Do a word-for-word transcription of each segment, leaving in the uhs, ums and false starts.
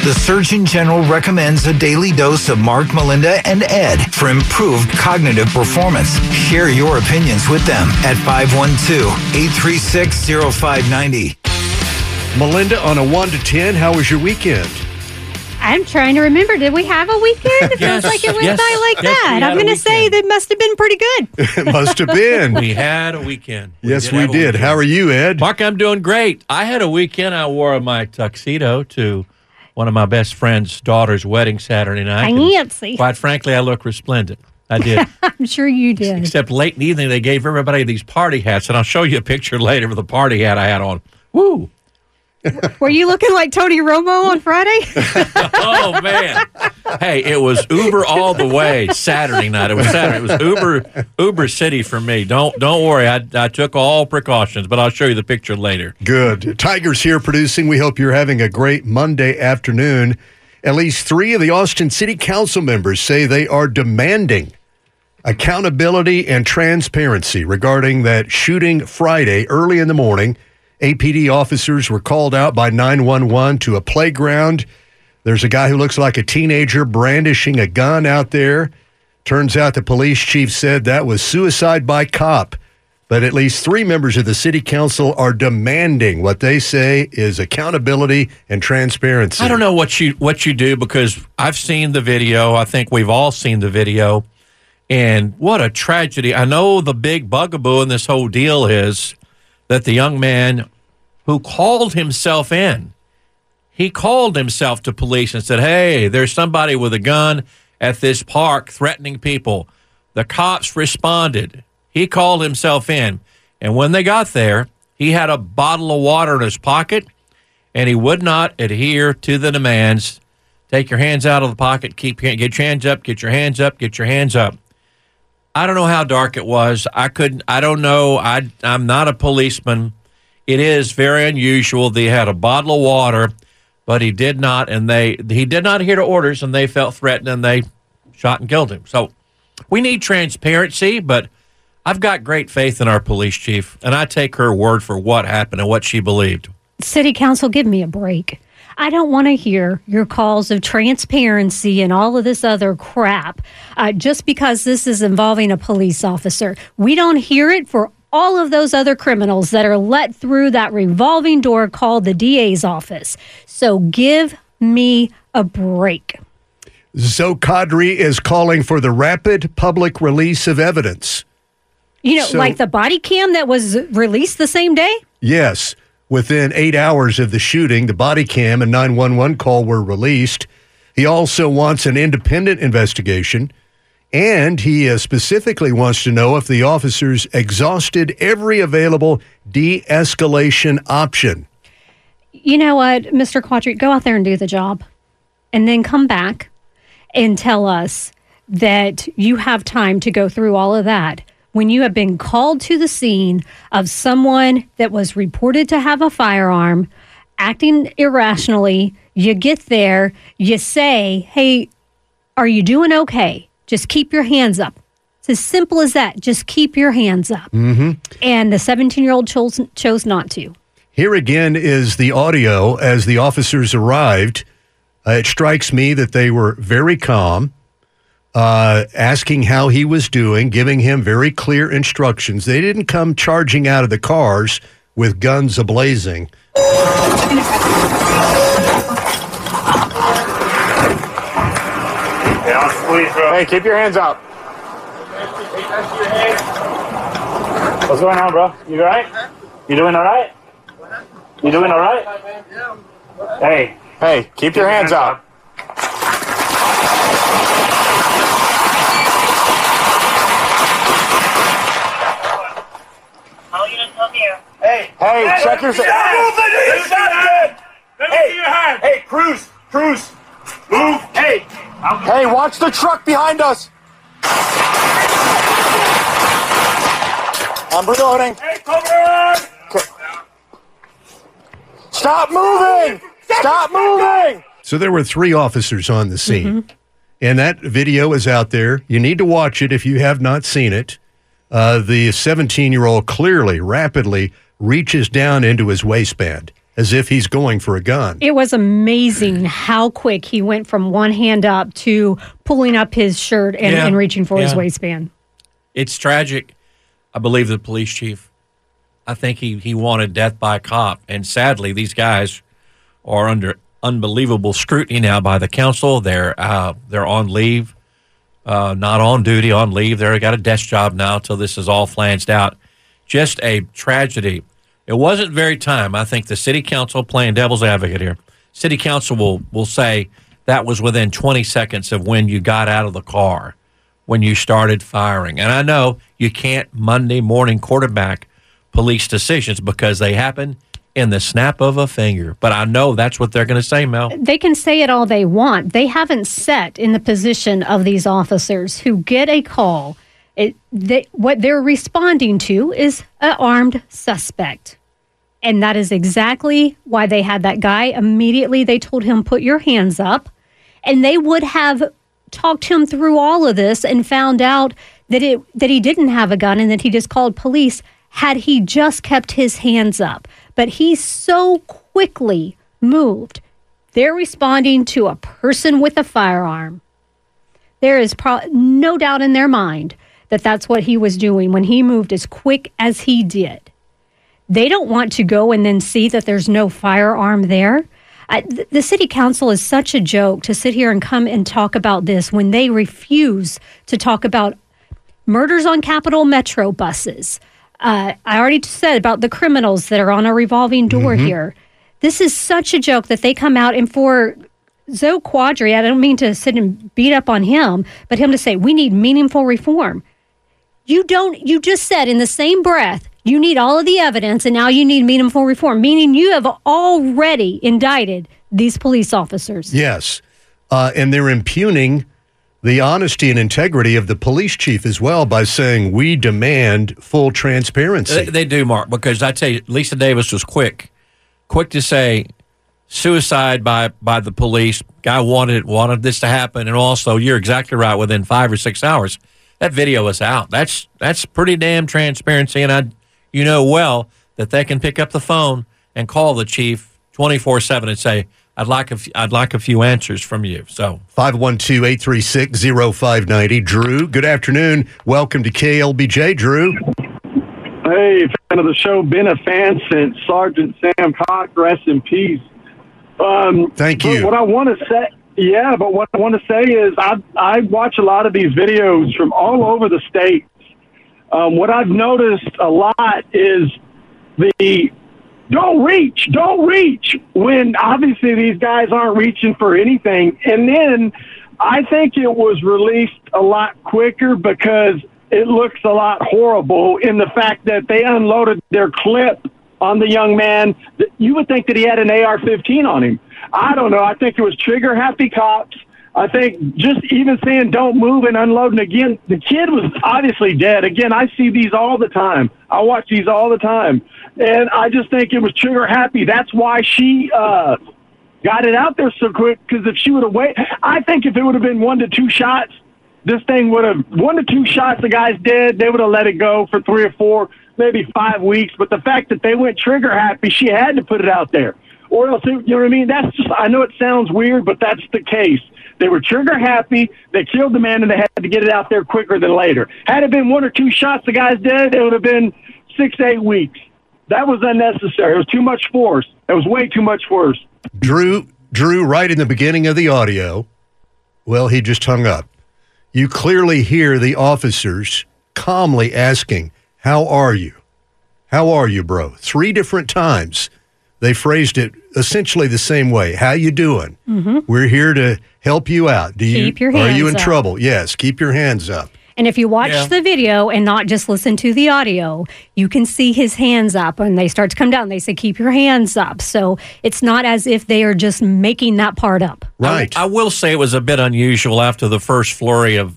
The Surgeon General recommends a daily dose of Mark, Melinda, and Ed for improved cognitive performance. Share your opinions with them at five one two, eight three six, zero five nine zero. Melinda, on a one to ten, how was your weekend? I'm trying to remember. Did we have a weekend? It Yes, feels like it went yes, by like yes, we that. had I'm a going to say weekend. that must have been pretty good. It must have been. We had a weekend. Yes, did we have a did. weekend. How are you, Ed? Mark, I'm doing great. I had a weekend. I wore my tuxedo to one of my best friend's daughter's wedding Saturday night. Fancy. Quite frankly, I look resplendent. I did. I'm sure you did. Except late in the evening, they gave everybody these party hats, and I'll show you a picture later of the party hat I had on. Woo! Were you looking like Tony Romo on Friday? Oh, man. Hey, it was Uber all the way Saturday night. It was Saturday. It was Uber Uber City for me. Don't don't worry. I, I took all precautions, but I'll show you the picture later. Good. Tiger's here producing. We hope you're having a great Monday afternoon. At least three of the Austin City Council members say they are demanding accountability and transparency regarding that shooting Friday early in the morning. A P D officers were called out by nine one one to a playground. There's a guy who looks like a teenager brandishing a gun out there. Turns out the police chief said that was suicide by cop. But at least three members of the city council are demanding what they say is accountability and transparency. I don't know what you what you do because I've seen the video. I think we've all seen the video. And what a tragedy. I know the big bugaboo in this whole deal is that the young man who called himself in, he called himself to police and said, hey, there's somebody with a gun at this park threatening people. The cops responded. He called himself in. And when they got there, he had a bottle of water in his pocket, and he would not adhere to the demands. Take your hands out of the pocket, keep get your hands up, get your hands up, get your hands up. I don't know how dark it was. I couldn't, I don't know. I, I'm not a policeman. It is very unusual. They had a bottle of water, but he did not, and they, he did not adhere to orders, and they felt threatened, and they shot and killed him. So we need transparency, but I've got great faith in our police chief, and I take her word for what happened and what she believed. City Council, give me a break. I don't want to hear your calls of transparency and all of this other crap uh, just because this is involving a police officer. We don't hear it for all of those other criminals that are let through that revolving door called the D A's office. So give me a break. Zoe Kadri is calling for the rapid public release of evidence. You know, So- like the body cam that was released the same day? Yes. Within eight hours of the shooting, the body cam and nine one one call were released. He also wants an independent investigation, and he uh, specifically wants to know if the officers exhausted every available de-escalation option. You know what, Mister Quadri, go out there and do the job, and then come back and tell us that you have time to go through all of that when you have been called to the scene of someone that was reported to have a firearm, acting irrationally. You get there, you say, hey, are you doing okay? Just keep your hands up. It's as simple as that. Just keep your hands up. Mm-hmm. And the seventeen-year-old chose, chose not to. Here again is the audio as the officers arrived. Uh, it strikes me that they were very calm, uh, asking how he was doing, giving him very clear instructions. They didn't come charging out of the cars with guns ablazing. Hey, keep your hands up. What's going on, bro? You all right? You doing all right? You doing all right? Hey. Hey, keep your hands up. Hey, hey, check your... Hey, hey, Cruz, Cruz, move. Hey, hey, watch the truck behind us. I'm reloading. Hey, cover! Stop moving! Stop moving! So there were three officers on the scene, mm-hmm. and that video is out there. You need to watch it if you have not seen it. Uh, the seventeen-year-old clearly, rapidly reaches down into his waistband as if he's going for a gun. It was amazing how quick he went from one hand up to pulling up his shirt and, Yeah. and reaching for his Yeah. waistband. It's tragic. I believe the police chief, I think he, he wanted death by cop. And sadly, these guys are under unbelievable scrutiny now by the council. They're uh, they're on leave, uh, not on duty, on leave. They've got a desk job now till this is all flanched out. Just a tragedy. It wasn't very time. I think the city council, playing devil's advocate here, city council will, will say that was within twenty seconds of when you got out of the car, when you started firing. And I know you can't Monday morning quarterback police decisions because they happen in the snap of a finger. But I know that's what they're going to say, Mel. They can say it all they want. They haven't sat in the position of these officers who get a call. It, they, what they're responding to is an armed suspect. And that is exactly why they had that guy. Immediately, they told him, put your hands up. And they would have talked him through all of this and found out that it that he didn't have a gun and that he just called police had he just kept his hands up. But he so quickly moved. They're responding to a person with a firearm. There is pro- no doubt in their mind that that's what he was doing when he moved as quick as he did. They don't want to go and then see that there's no firearm there. I, th- the city council is such a joke to sit here and come and talk about this when they refuse to talk about murders on Capitol Metro buses. Uh, I already said about the criminals that are on a revolving door mm-hmm. here. This is such a joke that they come out and for Zoe Quadri, I don't mean to sit and beat up on him, but him to say, we need meaningful reform. You don't, you just said in the same breath, you need all of the evidence and now you need meaningful reform, meaning you have already indicted these police officers. Yes. Uh, and they're impugning the honesty and integrity of the police chief as well by saying we demand full transparency. They, they do, Mark, because I tell you, Lisa Davis was quick, quick to say suicide by, by the police. Guy wanted wanted this to happen, and also you're exactly right. Within five or six hours, that video is out. That's that's pretty damn transparency, and I, you know well that they can pick up the phone and call the chief twenty-four seven and say, I'd like a f- I'd like a few answers from you. So five one two, eight three six, zero five nine zero. Drew, good afternoon. Welcome to K L B J, Drew. Hey, fan of the show. Been a fan since Sergeant Sam Cox, rest in peace. Um, Thank you. What I want to say, yeah, but what I want to say is I I watch a lot of these videos from all over the states. Um, what I've noticed a lot is the don't reach, don't reach, when obviously these guys aren't reaching for anything. And then I think it was released a lot quicker because it looks a lot horrible in the fact that they unloaded their clip on the young man. You would think that he had an A R fifteen on him. I don't know. I think it was trigger-happy cops. I think just even saying don't move and unloading again, the kid was obviously dead. Again, I see these all the time. I watch these all the time. And I just think it was trigger happy. That's why she uh, got it out there so quick, because if she would have waited, I think if it would have been one to two shots, this thing would have, one to two shots, the guy's dead, they would have let it go for three or four, maybe five weeks. But the fact that they went trigger happy, she had to put it out there. Or else, you know what I mean? That's just, I know it sounds weird, but that's the case. They were trigger happy. They killed the man, and they had to get it out there quicker than later. Had it been one or two shots, the guy's dead, it would have been six, eight weeks. That was unnecessary. It was too much force. It was way too much force. Drew, Drew, right in the beginning of the audio, well, he just hung up. You clearly hear the officers calmly asking, how are you? How are you, bro? Three different times. They phrased it essentially the same way. How you doing? Mm-hmm. We're here to help you out. Do you, keep your hands Are you in up. trouble? Yes, keep your hands up. And if you watch Yeah. the video and not just listen to the audio, you can see his hands up and they start to come down. They say, keep your hands up. So it's not as if they are just making that part up. Right. I, I will say it was a bit unusual after the first flurry of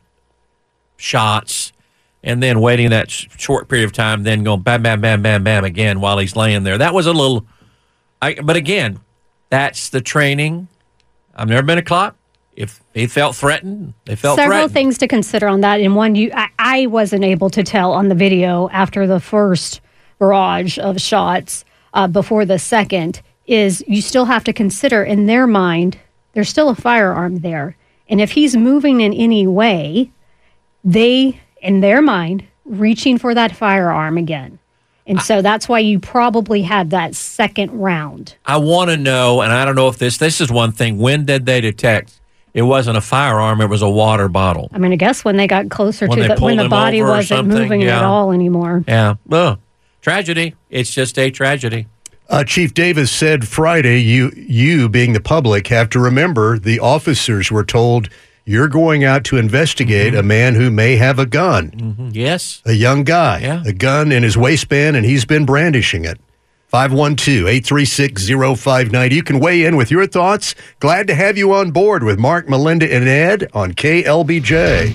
shots and then waiting that sh- short period of time, then going bam, bam, bam, bam, bam again while he's laying there. That was a little, I, but again, that's the training. I've never been a cop. If he felt threatened, they felt Several threatened. things to consider on that. And one, you, I, I wasn't able to tell on the video after the first barrage of shots uh, before the second is you still have to consider in their mind, there's still a firearm there. And if he's moving in any way, they, in their mind, reaching for that firearm again. And so that's why you probably had that second round. I want to know, and I don't know if this, this is one thing, when did they detect it wasn't a firearm, it was a water bottle? I mean, I guess when they got closer When to they the, when pulled the him body over or wasn't something, moving yeah. at all anymore. Yeah. Well, tragedy. It's just a tragedy. Uh, Chief Davis said Friday, you, you being the public, have to remember the officers were told you're going out to investigate mm-hmm. a man who may have a gun. Mm-hmm. Yes. A young guy. Yeah. A gun in his waistband, and he's been brandishing it. five one two, eight three six, zero five nine zero. You can weigh in with your thoughts. Glad to have you on board with Mark, Melinda, and Ed on K L B J.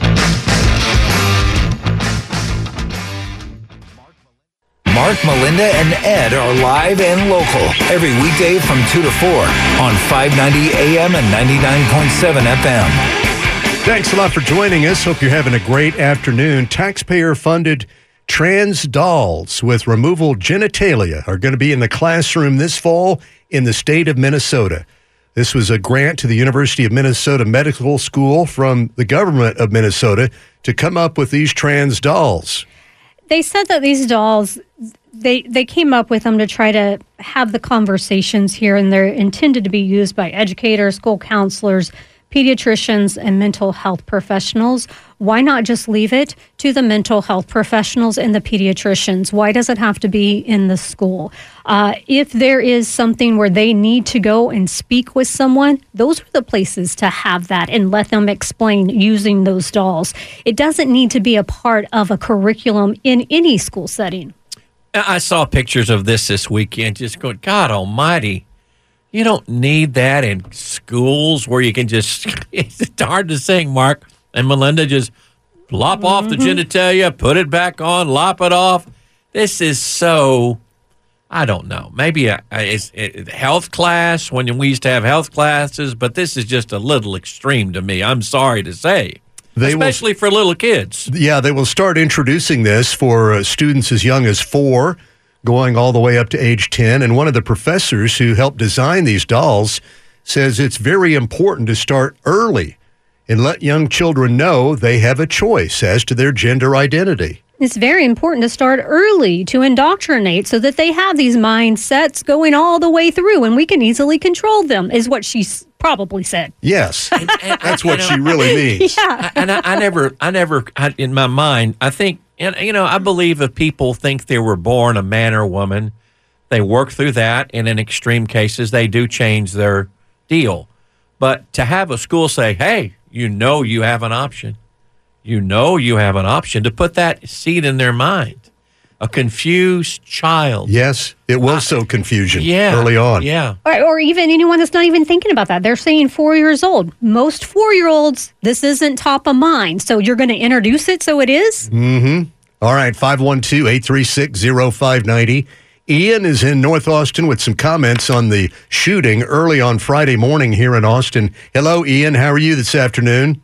Mark, Melinda, and Ed are live and local every weekday from two to four on five ninety A M and ninety-nine point seven F M. Thanks a lot for joining us. Hope you're having a great afternoon. Taxpayer-funded trans dolls with removable genitalia are going to be in the classroom this fall in the state of Minnesota. This was a grant to the University of Minnesota Medical School from the government of Minnesota to come up with these trans dolls. They said that these dolls, they they came up with them to try to have the conversations here, and they're intended to be used by educators, school counselors, pediatricians, and mental health professionals. Why not just leave it to the mental health professionals and the pediatricians? Why does it have to be in the school? Uh, if there is something where they need to go and speak with someone, those are the places to have that and let them explain using those dolls. It doesn't need to be a part of a curriculum in any school setting. I saw pictures of this this weekend, just going, God almighty. You don't need that in schools where you can just, it's hard to sing, Mark and Melinda, just lop mm-hmm. off the genitalia, put it back on, lop it off. This is so, I don't know, maybe a, a, a health class when we used to have health classes, but this is just a little extreme to me. I'm sorry to say, they especially will, for little kids. Yeah, they will start introducing this for uh, students as young as four, going all the way up to age ten. And one of the professors who helped design these dolls says it's very important to start early and let young children know they have a choice as to their gender identity. It's very important to start early to indoctrinate so that they have these mindsets going all the way through and we can easily control them, is what she probably said. Yes, and, and, that's what you know, she really means. Yeah. And I, I never, I never, I, in my mind, I think, and, you know, I believe if people think they were born a man or a woman, they work through that, and in extreme cases, they do change their deal. But to have a school say, hey, you know you have an option. You know you have an option, to put that seed in their mind. A confused child. Yes, it will sow confusion yeah, early on. Yeah. Or, or even anyone that's not even thinking about that. They're saying four years old. Most four-year-olds, this isn't top of mind. So you're going to introduce it so it is? Mm-hmm. All right, five one two, eight three six, zero five nine zero. Ian is in North Austin with some comments on the shooting early on Friday morning here in Austin. Hello, Ian. How are you this afternoon?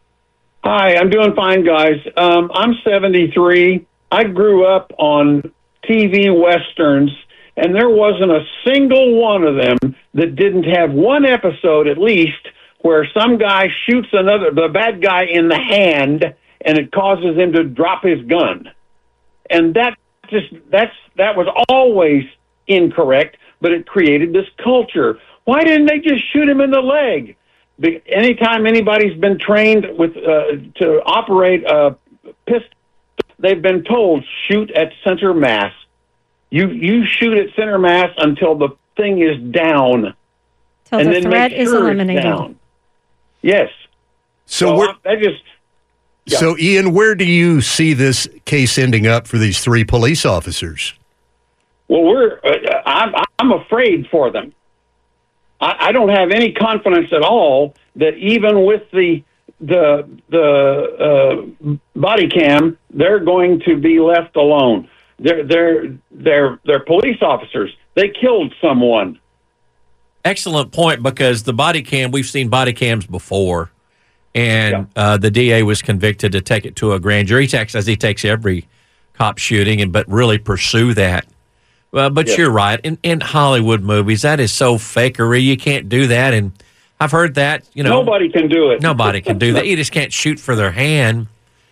Hi, I'm doing fine, guys. Um, I'm seventy-three. I grew up on T V Westerns, and there wasn't a single one of them that didn't have one episode at least where some guy shoots another, the bad guy in the hand, and it causes him to drop his gun. And that just that's that was always incorrect, but it created this culture. Why didn't they just shoot him in the leg? Be, anytime anybody's been trained with uh, to operate a pistol, they've been told shoot at center mass. You you shoot at center mass until the thing is down, Till and the then threat make is sure eliminated. it's down. Yes. So, so we're, I, I just. Yeah. So, Ian, where do you see this case ending up for these three police officers? Well, we're. Uh, I'm I'm afraid for them. I, I don't have any confidence at all that even with the the the uh, body cam, they're going to be left alone. They're they're they're they're police officers. They killed someone. Excellent point, because the body cam, we've seen body cams before, and yeah. uh, the D A was convicted to take it to a grand jury. He takes, as he takes every cop shooting, and but really pursue that. Uh, but Yeah. you're right. In, in Hollywood movies, that is so fakery. You can't do that. And I've heard that, you know. Nobody can do it. Nobody can do that. You just can't shoot for their hand.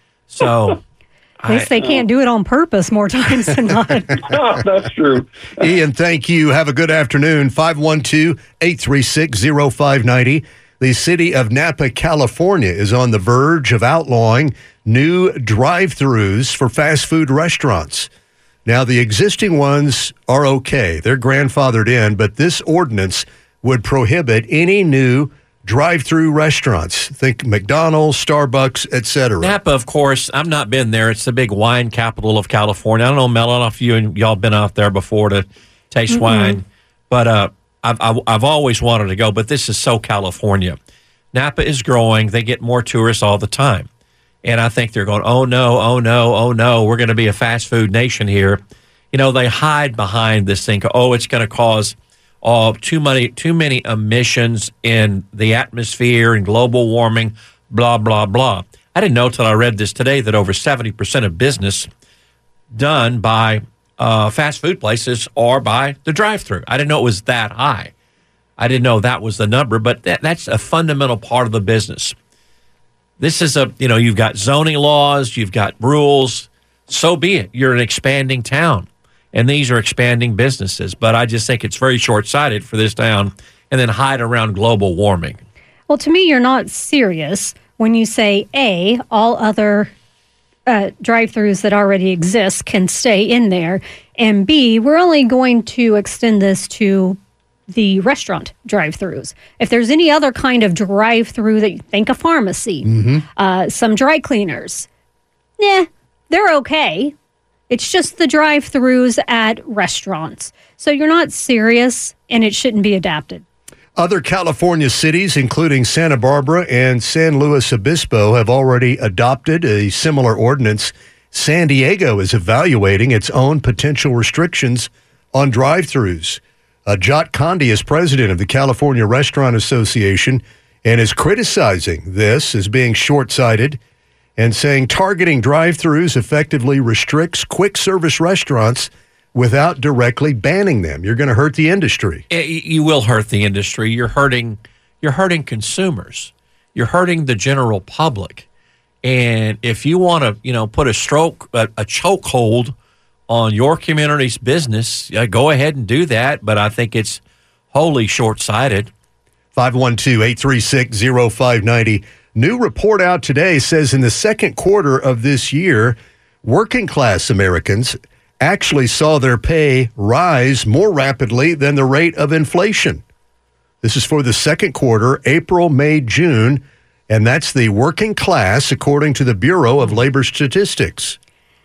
So. At least they can't do it on purpose more times than not. Oh, that's true. Ian, thank you. Have a good afternoon. five one two, eight three six, zero five nine zero. The city of Napa, California is on the verge of outlawing new drive-thrus for fast food restaurants. Now, the existing ones are okay. They're grandfathered in, but this ordinance would prohibit any new drive-through restaurants. Think McDonald's, Starbucks, et cetera. Napa, of course, I've not been there. It's the big wine capital of California. I don't know, Mel, I don't know if you and y'all been out there before to taste mm-hmm. wine, but uh, I've, I've I've always wanted to go. But this is so California. Napa is growing. They get more tourists all the time, and I think they're going, oh no, oh no, oh no, we're going to be a fast food nation here. You know, they hide behind this thing. Oh, it's going to cause Oh, too many, too many emissions in the atmosphere and global warming, blah, blah, blah. I didn't know till I read this today that over seventy percent of business done by uh, fast food places are by the drive-thru. I didn't know it was that high. I didn't know that was the number, but that, that's a fundamental part of the business. This is a, you know, you've got zoning laws, you've got rules. So be it. You're an expanding town. And these are expanding businesses. But I just think it's very short-sighted for this town and then hide around global warming. Well, to me, you're not serious when you say, A, all other uh, drive-thrus that already exist can stay in there, and B, we're only going to extend this to the restaurant drive-thrus. If there's any other kind of drive-thru that you think a pharmacy, mm-hmm. uh, some dry cleaners, nah, they're okay. It's just the drive-thrus at restaurants. So you're not serious, and it shouldn't be adapted. Other California cities, including Santa Barbara and San Luis Obispo, have already adopted a similar ordinance. San Diego is evaluating its own potential restrictions on drive-thrus. Uh, Jot Condi is president of the California Restaurant Association and is criticizing this as being short-sighted and saying targeting drive-thrus effectively restricts quick-service restaurants without directly banning them. You're going to hurt the industry. You will hurt the industry. You're hurting. You're hurting consumers. You're hurting the general public. And if you want to, you know, put a stroke, a, a chokehold on your community's business, uh, go ahead and do that. But I think it's wholly short-sighted. five one two, eight three six, zero five nine zero. New report out today says in the second quarter of this year, working-class Americans actually saw their pay rise more rapidly than the rate of inflation. This is for the second quarter, April, May, June, and that's the working class, according to the Bureau of Labor Statistics.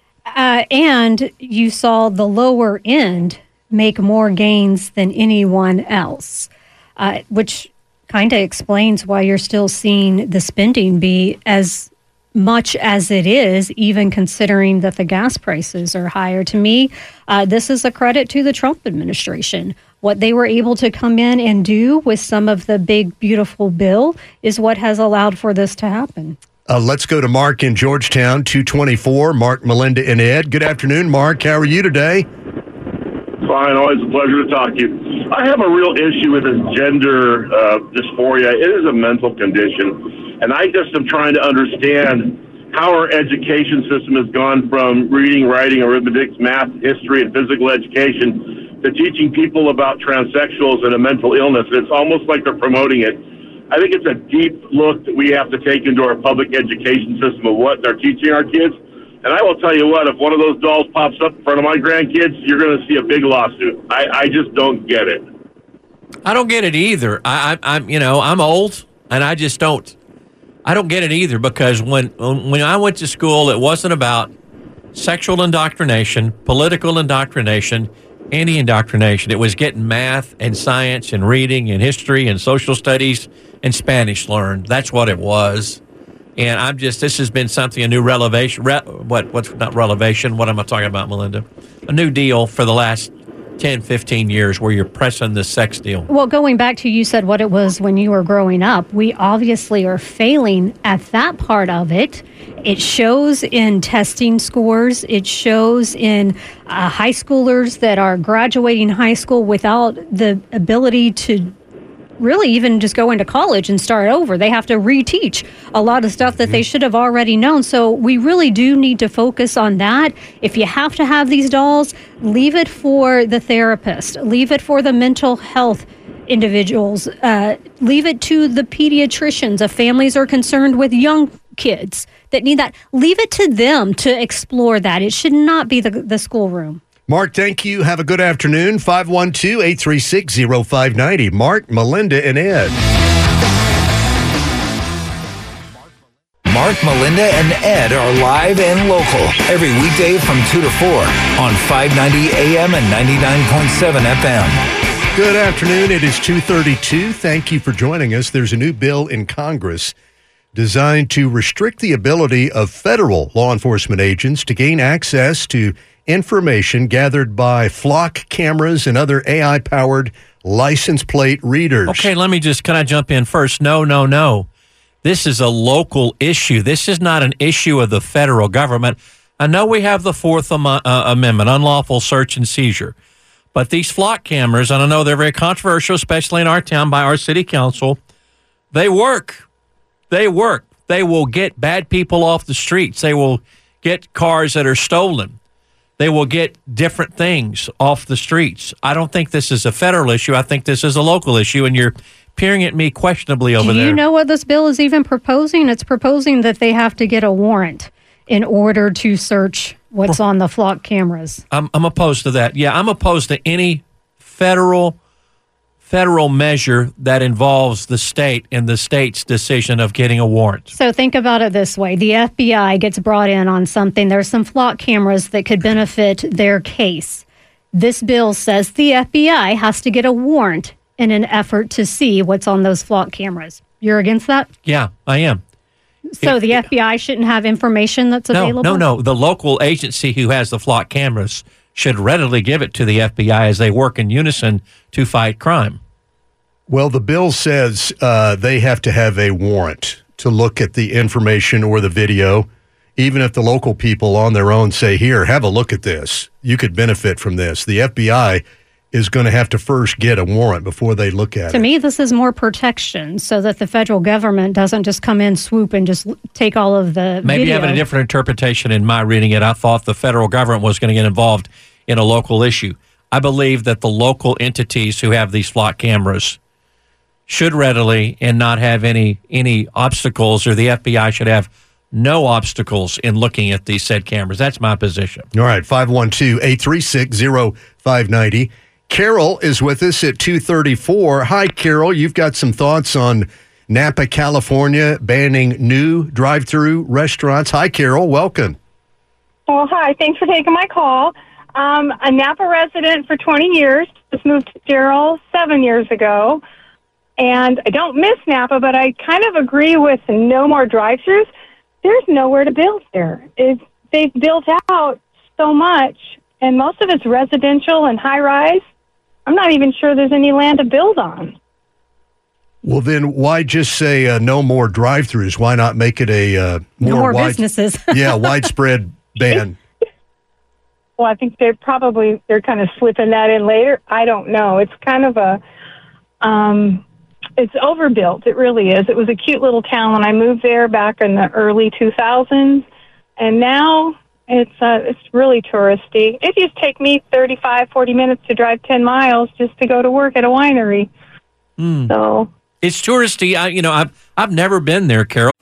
Uh, and you saw the lower end make more gains than anyone else, uh, which kind of explains why you're still seeing the spending be as much as it is, even considering that the gas prices are higher. To me, uh, this is a credit to the Trump administration. What they were able to come in and do with some of the big, beautiful bill is what has allowed for this to happen. Uh, let's go to Mark in Georgetown, two twenty-four. Mark, Melinda, and Ed. Good afternoon, Mark. How are you today? Fine. Always a pleasure to talk to you. I have a real issue with this gender uh, dysphoria. It is a mental condition, and I just am trying to understand how our education system has gone from reading, writing, arithmetic, math, history, and physical education to teaching people about transsexuals and a mental illness. It's almost like they're promoting it. I think it's a deep look that we have to take into our public education system of what they're teaching our kids. And I will tell you what, if one of those dolls pops up in front of my grandkids, you're going to see a big lawsuit. I, I just don't get it. I don't get it either. I, I, I'm, you know, I'm old, and I just don't. I don't get it either because when when I went to school, it wasn't about sexual indoctrination, political indoctrination, any indoctrination. It was getting math and science and reading and history and social studies and Spanish learned. That's what it was. And I'm just, this has been something, a new revelation, re, what, what's not revelation, what am I talking about, Melinda? A new deal for the last ten, fifteen years where you're pressing the sex deal. Well, going back to you said what it was when you were growing up, we obviously are failing at that part of it. It shows in testing scores. It shows in uh, high schoolers that are graduating high school without the ability to really even just go into college and start over. They have to reteach a lot of stuff that mm-hmm. they should have already known. So we really do need to focus on that. If you have to have these dolls, leave it for the therapist. Leave it for the mental health individuals. Uh, leave it to the pediatricians if families are concerned with young kids that need that. Leave it to them to explore that. It should not be the, the schoolroom. Mark, thank you. Have a good afternoon. five one two, eight three six, zero five nine zero. Mark, Melinda, and Ed. Mark, Melinda, and Ed are live and local every weekday from two to four on five ninety A M and ninety-nine point seven F M. Good afternoon. It is two thirty-two. Thank you for joining us. There's a new bill in Congress designed to restrict the ability of federal law enforcement agents to gain access to information gathered by flock cameras and other A I-powered license plate readers. Okay, let me just, can I jump in first? No, no, no. This is a local issue. This is not an issue of the federal government. I know we have the Fourth Am- uh, Amendment, unlawful search and seizure. But these flock cameras, and I know they're very controversial, especially in our town by our city council, they work. They work. They will get bad people off the streets. They will get cars that are stolen. They will get different things off the streets. I don't think this is a federal issue. I think this is a local issue, and you're peering at me questionably over there. Do you there. know what this bill is even proposing? It's proposing that they have to get a warrant in order to search what's on the flock cameras. I'm, I'm opposed to that. Yeah, I'm opposed to any federal federal measure that involves the state and the state's decision of getting a warrant. So think about it this way. The F B I gets brought in on something. There's some flock cameras that could benefit their case. This bill says the F B I has to get a warrant in an effort to see what's on those flock cameras. You're against that? Yeah, I am. So if, the F B I shouldn't have information that's no, available? No, no, no. The local agency who has the flock cameras should readily give it to the F B I as they work in unison to fight crime. Well, the bill says uh, they have to have a warrant to look at the information or the video, even if the local people on their own say, here, have a look at this. You could benefit from this. The F B I is going to have to first get a warrant before they look at it. To me, this is more protection so that the federal government doesn't just come in, swoop, and just take all of the Maybe video. having a different interpretation in my reading it. I thought the federal government was going to get involved in a local issue. I believe that the local entities who have these flock cameras should readily and not have any any obstacles, or the F B I should have no obstacles in looking at these said cameras. That's my position. All right, five one two, eight three six, zero five nine zero. Carol is with us at two thirty-four. Hi, Carol. You've got some thoughts on Napa, California, banning new drive-through restaurants. Hi, Carol. Welcome. Well, hi. Thanks for taking my call. Um, a Napa resident for twenty years. Just moved to Darrell seven years ago. And I don't miss Napa, but I kind of agree with no more drive-thrus. There's nowhere to build there. It's, they've built out so much, and most of it's residential and high-rise. I'm not even sure there's any land to build on. Well, then why just say uh, no more drive-thrus? Why not make it a uh, more, no more wide, businesses? yeah, widespread ban? Well, I think they're probably, they're kind of slipping that in later. I don't know. It's kind of a... Um, It's overbuilt. It really is. It was a cute little town when I moved there back in the early two thousands, and now it's uh, it's really touristy. It used to take me thirty-five, forty minutes to drive ten miles just to go to work at a winery. Mm. So it's touristy. I, you know, I've I've never been there, Carol.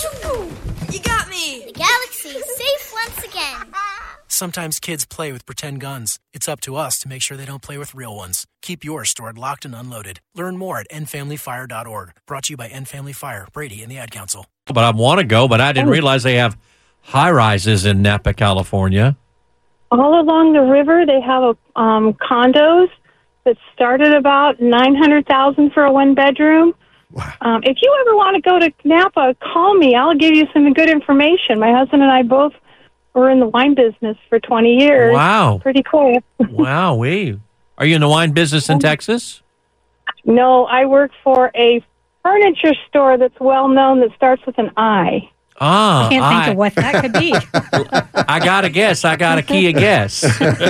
You got me. The galaxy's safe once again. Sometimes kids play with pretend guns. It's up to us to make sure they don't play with real ones. Keep yours stored locked and unloaded. Learn more at end family fire dot org. Brought to you by End Family Fire, Brady, and the Ad Council. But I want to go, but I didn't realize they have high-rises in Napa, California. All along the river, they have a, um, condos that start at about nine hundred thousand dollars for a one-bedroom. Wow. Um, if you ever want to go to Napa, call me. I'll give you some good information. My husband and I both were in the wine business for twenty years. Wow. Pretty cool. Wow, we Are you in the wine business in Um, Texas? No, I work for a furniture store that's well known that starts with an I. Ah, I can't think I, of what that could be. I got a guess. I got a key a guess.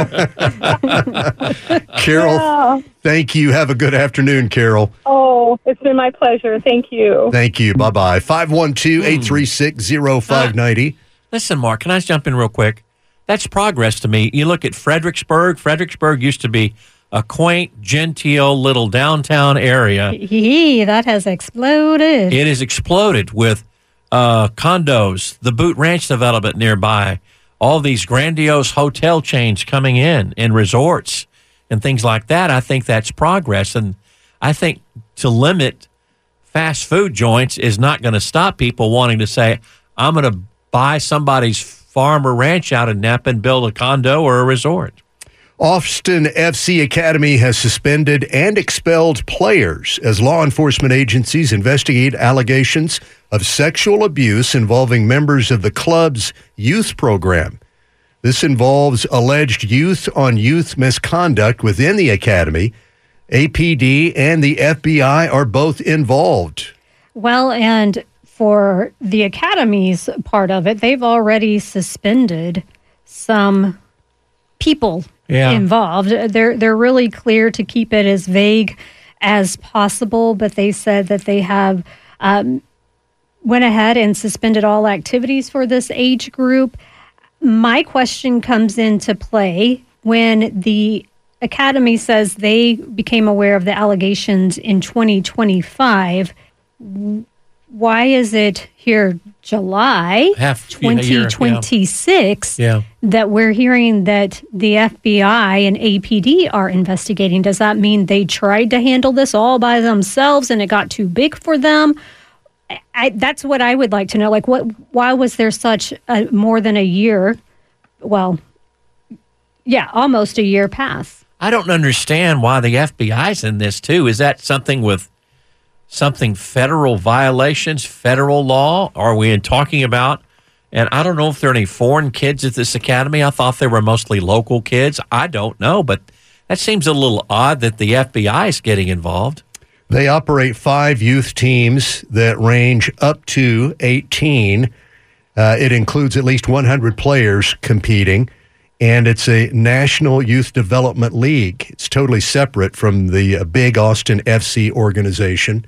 Carol, Yeah. thank you. Have a good afternoon, Carol. Oh, it's been my pleasure. Thank you. Thank you. Bye-bye. five one two, eight three six, zero five nine zero. Listen, Mark, can I jump in real quick? That's progress to me. You look at Fredericksburg. Fredericksburg used to be a quaint, genteel little downtown area. Yee, that has exploded. It has exploded with uh, condos, the Boot Ranch development nearby, all these grandiose hotel chains coming in and resorts and things like that. I think that's progress. And I think to limit fast food joints is not going to stop people wanting to say, I'm going to buy somebody's farm or ranch out in Napa and build a condo or a resort. Austin F C Academy has suspended and expelled players as law enforcement agencies investigate allegations of sexual abuse involving members of the club's youth program. This involves alleged youth-on-youth misconduct within the academy. A P D and the F B I are both involved. Well, and for the Academy's part of it, they've already suspended some people Yeah. involved. They're they're really clear to keep it as vague as possible, but they said that they have um, went ahead and suspended all activities for this age group. My question comes into play when the Academy says they became aware of the allegations in twenty twenty-five. Why is it here July Half a year, yeah. twenty twenty-six Yeah. that we're hearing that the F B I and A P D are investigating? Does that mean they tried to handle this all by themselves and it got too big for them? I, that's what I would like to know. Like, what? Why was there such a, more than a year? Well, yeah, almost a year pass. I don't understand why the F B I's in this, too. Is that something with something federal violations, federal law? Are we in talking about? And I don't know if there are any foreign kids at this academy. I thought they were mostly local kids. I don't know, but that seems a little odd that the F B I is getting involved. They operate five youth teams that range up to eighteen. Uh, it includes at least one hundred players competing, and it's a National Youth Development League. It's totally separate from the uh, big Austin F C organization.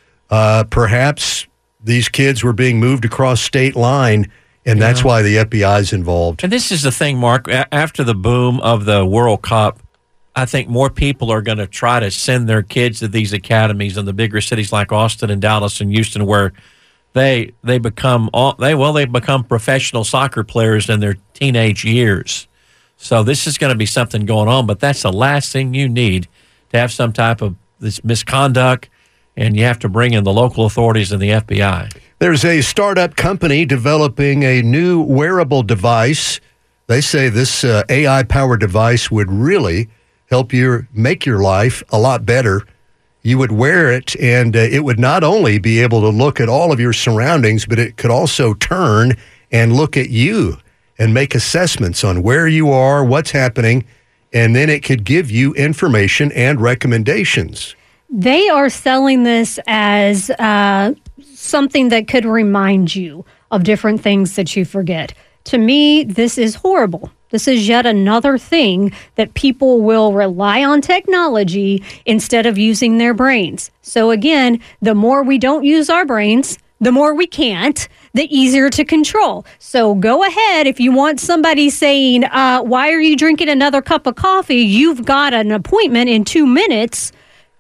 Uh, perhaps these kids were being moved across state line, and that's Yeah. why the F B I is involved. And this is the thing, Mark. A- after the boom of the World Cup, I think more people are going to try to send their kids to these academies in the bigger cities like Austin and Dallas and Houston, where they they become all, they well they become professional soccer players in their teenage years. So this is going to be something going on, but that's the last thing you need to have some type of this misconduct, and you have to bring in the local authorities and the F B I. There's a startup company developing a new wearable device. They say this uh, A I-powered device would really help you make your life a lot better. You would wear it, and uh, it would not only be able to look at all of your surroundings, but it could also turn and look at you and make assessments on where you are, what's happening, and then it could give you information and recommendations. They are selling this as uh, something that could remind you of different things that you forget. To me, this is horrible. This is yet another thing that people will rely on technology instead of using their brains. So again, the more we don't use our brains, the more we can't, the easier to control. So go ahead. If you want somebody saying, uh, why are you drinking another cup of coffee? You've got an appointment in two minutes.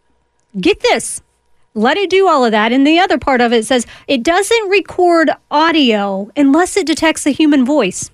Get this. Let it do all of that. And the other part of it says it doesn't record audio unless it detects a human voice.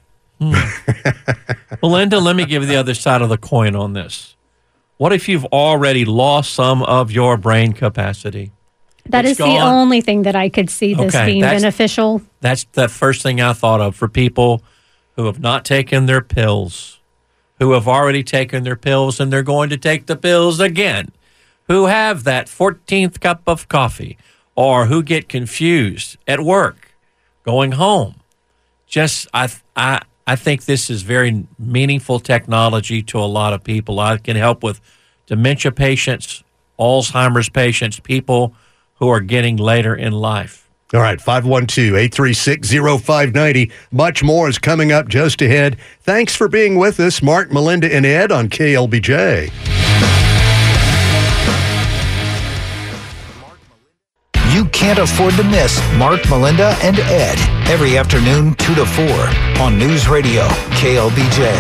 Well, Linda, let me give you the other side of the coin on this. What if you've already lost some of your brain capacity? That It's is the gone. only thing that I could see this Okay, being that's- beneficial. That's the first thing I thought of for people who have not taken their pills, who have already taken their pills and they're going to take the pills again, who have that fourteenth cup of coffee, or who get confused at work, going home. Just, I, I, I think this is very meaningful technology to a lot of people. I can help with dementia patients, Alzheimer's patients, people who are getting later in life. All right, five one two, eight three six, zero five nine zero. Much more is coming up just ahead. Thanks for being with us, Mark, Melinda, and Ed on K L B J. You can't afford to miss Mark, Melinda, and Ed every afternoon, two to four on News Radio, K L B J.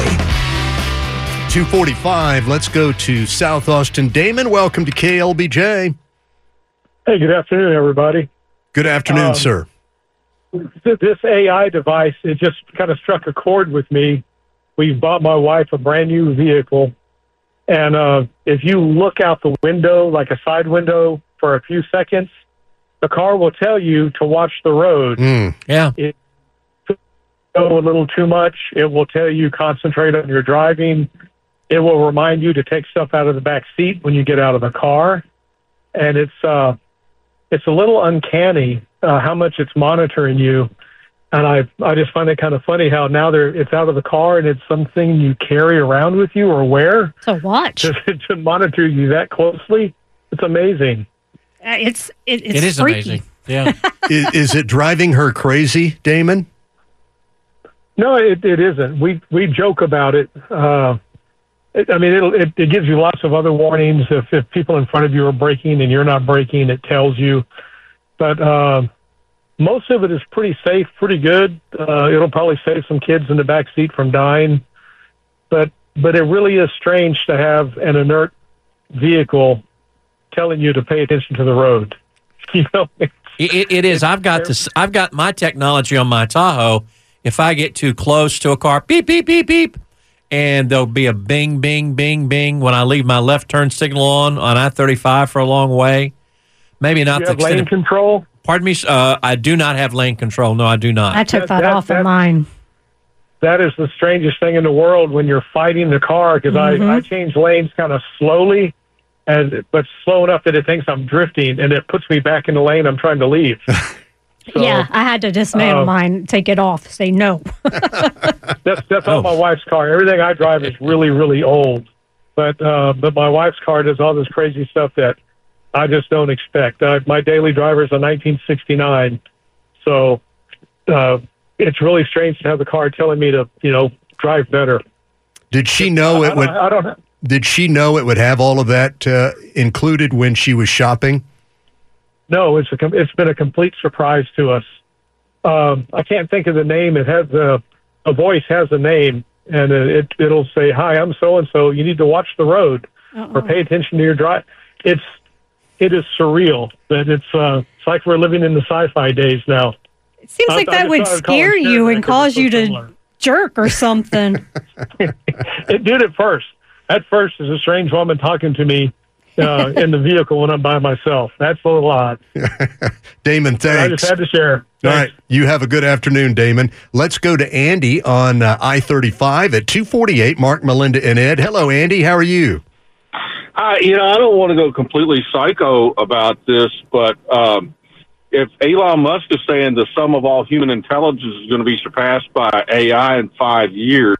two forty-five, let's go to South Austin. Damon, welcome to K L B J. Hey, good afternoon, everybody. Good afternoon, um, sir. This A I device, it just kind of struck a chord with me. We bought my wife a brand new vehicle, and uh, if you look out the window, like a side window, for a few seconds, the car will tell you to watch the road. Mm, yeah. It go a little too much. It will tell you concentrate on your driving. It will remind you to take stuff out of the back seat when you get out of the car. And it's uh, it's a little uncanny uh, how much it's monitoring you. And I I just find it kind of funny how now they're, it's out of the car and it's something you carry around with you or wear. So watch. To, to monitor you that closely. It's amazing. Uh, it's it, it's It is freaky. amazing. Yeah. is, is it driving her crazy, Damon? No, it, it isn't. We we joke about it. Uh, it I mean, it'll, it it gives you lots of other warnings. If, if people in front of you are braking and you're not braking, it tells you. But uh, most of it is pretty safe, pretty good. Uh, it'll probably save some kids in the back seat from dying. But but it really is strange to have an inert vehicle telling you to pay attention to the road. You know, It, it, it is. I've got this. I've got my technology on my Tahoe. If I get too close to a car, beep, beep, beep, beep, and there'll be a bing, bing, bing, bing when I leave my left turn signal on on I thirty-five for a long way. Maybe not you the have lane extended. control. Pardon me. Uh, I do not have lane control. No, I do not. I took That- that, that- off that- of mine. That is the strangest thing in the world when you're fighting the car, because Mhm. I, I change lanes kind of slowly, and but slow enough that it thinks I'm drifting, and it puts me back in the lane I'm trying to leave. So, yeah, I had to dismantle uh, mine, take it off, say no. That's that's Oh. on my wife's car. Everything I drive is really, really old, but uh, but my wife's car does all this crazy stuff that I just don't expect. Uh, my daily driver is a nineteen sixty-nine, so uh, it's really strange to have the car telling me to, you know, drive better. Did she know I it don't, would? I don't. Did she know it would have all of that uh, included when she was shopping? No, it's a com- it's been a complete surprise to us. Um, I can't think of the name. It has a a voice has a name, and it it'll say, "Hi, I'm so and so. You need to watch the road Uh-oh. or pay attention to your drive." It's it is surreal, but it's uh, it's like we're living in the sci-fi days now. It seems I- like I that just would started calling scare you Sharon and back 'cause cause it's so you to similar. jerk or something. It did at first. At first, there's a strange woman talking to me uh, in the vehicle when I'm by myself. That's a little odd. Damon, But I thanks. just had to share. All Thanks. right. You have a good afternoon, Damon. Let's go to Andy on uh, I thirty-five at two forty-eight. Mark, Melinda, and Ed. Hello, Andy. How are you? Uh, you know, I don't want to go completely psycho about this, but um, if Elon Musk is saying the sum of all human intelligence is going to be surpassed by A I in five years,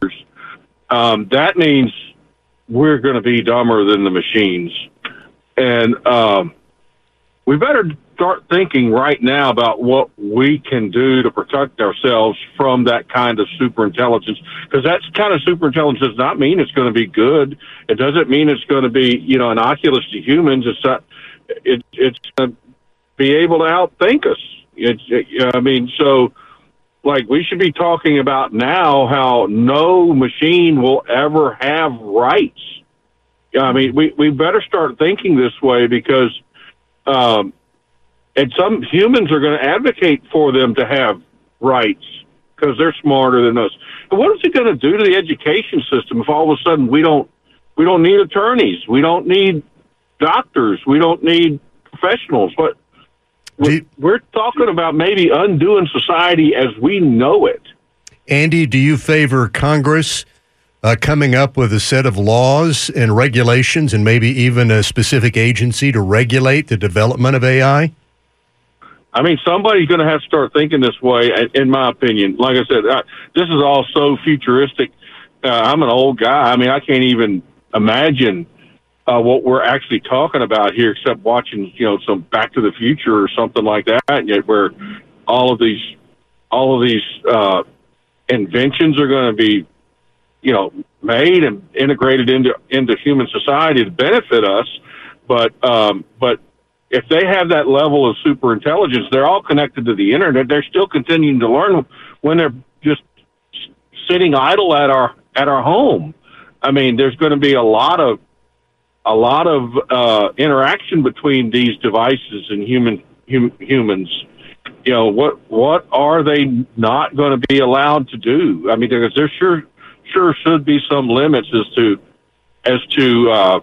um, that means we're going to be dumber than the machines. And um, we better start thinking right now about what we can do to protect ourselves from that kind of superintelligence, because that kind of superintelligence does not mean it's going to be good. It doesn't mean it's going to be, you know, innocuous to humans. It's not, it, it's going to be able to outthink us. It's, it, I mean, so like we should be talking about now how no machine will ever have rights. I mean, we, we better start thinking this way, because um, and some humans are going to advocate for them to have rights because they're smarter than us. But what is it going to do to the education system if all of a sudden we don't we don't need attorneys, we don't need doctors, we don't need professionals? But we're, we're talking about maybe undoing society as we know it. Andy, do you favor Congress uh, coming up with a set of laws and regulations and maybe even a specific agency to regulate the development of A I? I mean, somebody's going to have to start thinking this way, in my opinion. Like I said, I, this is all so futuristic. Uh, I'm an old guy. I mean, I can't even imagine uh, what we're actually talking about here, except watching, you know, some Back to the Future or something like that, and yet where all of these, all of these uh, inventions are going to be, you know, made and integrated into into human society to benefit us. But um, but if they have that level of super intelligence, they're all connected to the internet. They're still continuing to learn when they're just sitting idle at our at our home. I mean, there's going to be a lot of a lot of uh, interaction between these devices and human hum, humans. You know, what what are they not going to be allowed to do? I mean, because there sure sure should be some limits as to as to uh,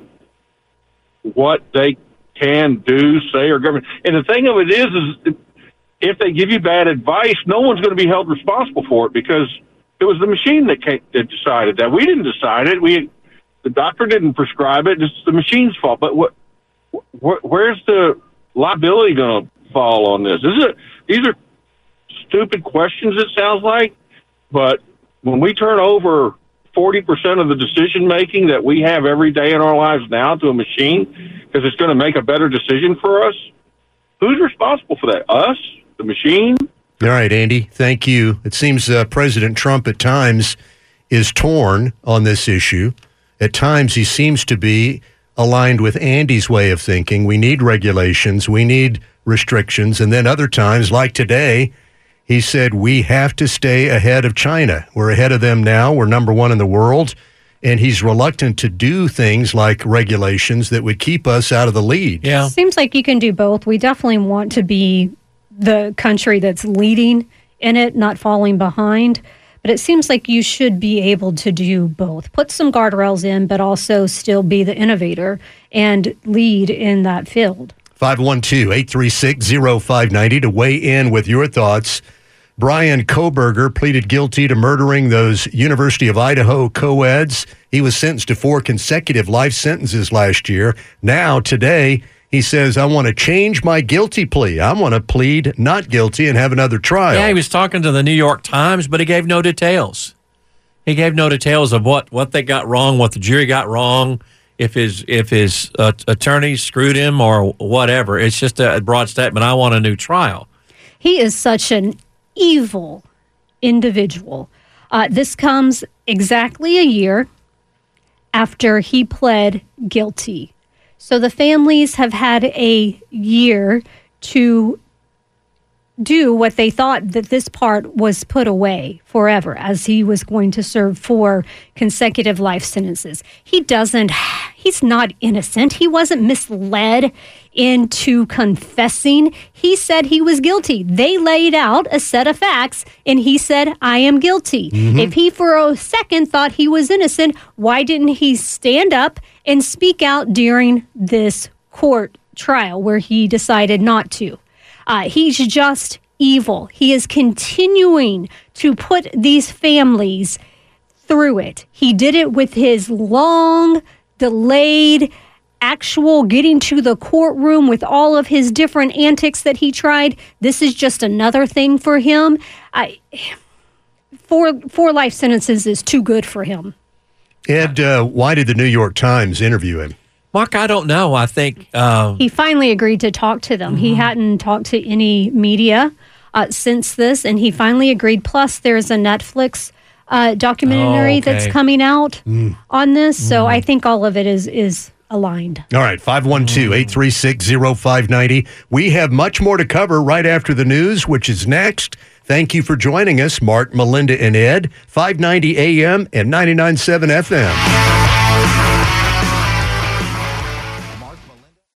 what they can do, say, or government. And the thing of it is, is if they give you bad advice, no one's going to be held responsible for it because it was the machine that, came, that decided that. We didn't decide it. We the doctor didn't prescribe it. It's the machine's fault. But what? Wh- where's the liability going to fall on this? This is a, these are stupid questions. It sounds like, but when we turn over forty percent of the decision making that we have every day in our lives now to a machine because it's going to make a better decision for us, who's responsible for that? Us? The machine? All right, Andy, thank you. It seems uh, President Trump at times is torn on this issue. At times he seems to be aligned with Andy's way of thinking. We need regulations. We need restrictions. And then other times, like today, he said we have to stay ahead of China. We're ahead of them now. We're number one in the world. And he's reluctant to do things like regulations that would keep us out of the lead. Yeah. Seems like you can do both. We definitely want to be the country that's leading in it, not falling behind. But it seems like you should be able to do both. Put some guardrails in, but also still be the innovator and lead in that field. five one two, eight three six, zero five nine zero to weigh in with your thoughts. Brian Kohberger pleaded guilty to murdering those University of Idaho co-eds. He was sentenced to four consecutive life sentences last year. Now, today, he says, I want to change my guilty plea. I want to plead not guilty and have another trial. Yeah, he was talking to the New York Times, but he gave no details. He gave no details of what, what they got wrong, what the jury got wrong, if his if his uh, attorneys screwed him or whatever. It's just a broad statement. I want a new trial. He is such an evil individual. Uh, this comes exactly a year after he pled guilty. So the families have had a year to do what they thought that this part was put away forever, as he was going to serve four consecutive life sentences. He doesn't, he's not innocent. He wasn't misled into confessing. He said he was guilty. They laid out a set of facts, and he said, I am guilty. Mm-hmm. If he for a second thought he was innocent, why didn't he stand up and speak out during this court trial where he decided not to? Uh, he's just evil. He is continuing to put these families through it. He did it with his long, delayed, actual getting to the courtroom with all of his different antics that he tried. This is just another thing for him. I, four, four life sentences is too good for him. Ed, uh, why did the New York Times interview him? Mark, I don't know. I think um, he finally agreed to talk to them. Mm-hmm. He hadn't talked to any media uh, since this, and he finally agreed. Plus, there's a Netflix uh, documentary oh, okay. that's coming out mm. on this, mm. so I think all of it is is aligned. All right, five one two, eight three six, zero five nine zero. We have much more to cover right after the news, which is next. Thank you for joining us, Mark, Melinda, and Ed, five ninety A M and ninety-nine point seven F M.